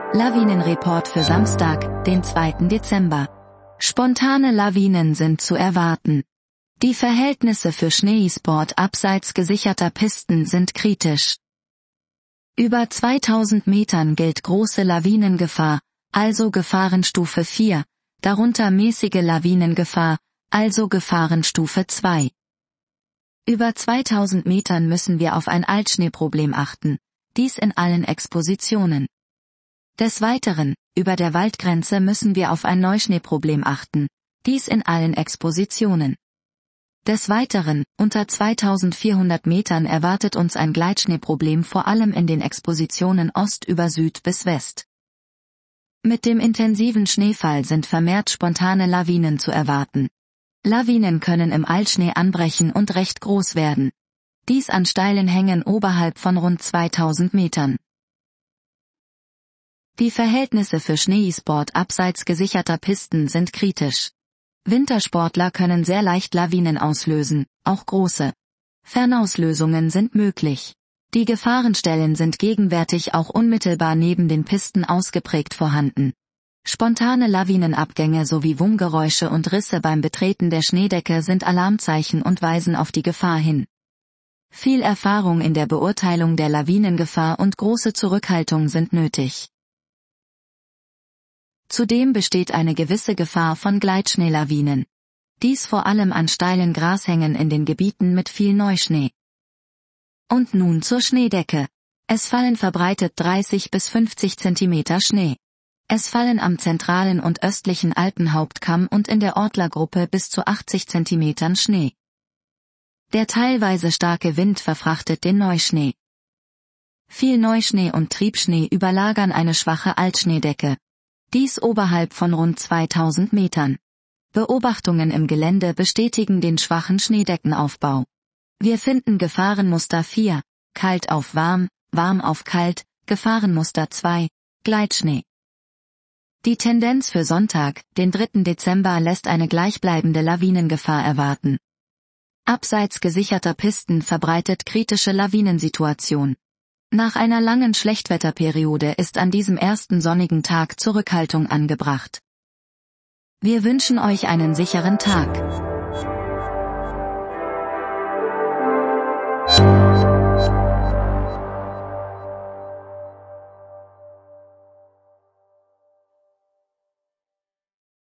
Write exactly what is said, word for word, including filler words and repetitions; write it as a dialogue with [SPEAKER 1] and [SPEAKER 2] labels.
[SPEAKER 1] Lawinenreport für Samstag, den zweiten Dezember. Spontane Lawinen sind zu erwarten. Die Verhältnisse für Schneesport abseits gesicherter Pisten sind kritisch. Über zweitausend Metern gilt große Lawinengefahr, also Gefahrenstufe vier, darunter mäßige Lawinengefahr, also Gefahrenstufe zwei. Über zweitausend Metern müssen wir auf ein Altschneeproblem achten, dies in allen Expositionen. Des Weiteren, über der Waldgrenze müssen wir auf ein Neuschneeproblem achten, dies in allen Expositionen. Des Weiteren, unter zweitausendvierhundert Metern erwartet uns ein Gleitschneeproblem vor allem in den Expositionen Ost über Süd bis West. Mit dem intensiven Schneefall sind vermehrt spontane Lawinen zu erwarten. Lawinen können im Altschnee anbrechen und recht groß werden. Dies an steilen Hängen oberhalb von rund zweitausend Metern. Die Verhältnisse für Schneesport abseits gesicherter Pisten sind kritisch. Wintersportler können sehr leicht Lawinen auslösen, auch große. Fernauslösungen sind möglich. Die Gefahrenstellen sind gegenwärtig auch unmittelbar neben den Pisten ausgeprägt vorhanden. Spontane Lawinenabgänge sowie Wummgeräusche und Risse beim Betreten der Schneedecke sind Alarmzeichen und weisen auf die Gefahr hin. Viel Erfahrung in der Beurteilung der Lawinengefahr und große Zurückhaltung sind nötig. Zudem besteht eine gewisse Gefahr von Gleitschneelawinen. Dies vor allem an steilen Grashängen in den Gebieten mit viel Neuschnee. Und nun zur Schneedecke. Es fallen verbreitet dreißig bis fünfzig Zentimeter Schnee. Es fallen am zentralen und östlichen Alpenhauptkamm und in der Ortlergruppe bis zu achtzig Zentimetern Schnee. Der teilweise starke Wind verfrachtet den Neuschnee. Viel Neuschnee und Triebschnee überlagern eine schwache Altschneedecke. Dies oberhalb von rund zweitausend Metern. Beobachtungen im Gelände bestätigen den schwachen Schneedeckenaufbau. Wir finden Gefahrenmuster vier, kalt auf warm, warm auf kalt, Gefahrenmuster zwei, Gleitschnee. Die Tendenz für Sonntag, den dritten Dezember, lässt eine gleichbleibende Lawinengefahr erwarten. Abseits gesicherter Pisten verbreitet kritische Lawinensituation. Nach einer langen Schlechtwetterperiode ist an diesem ersten sonnigen Tag Zurückhaltung angebracht. Wir wünschen euch einen sicheren Tag.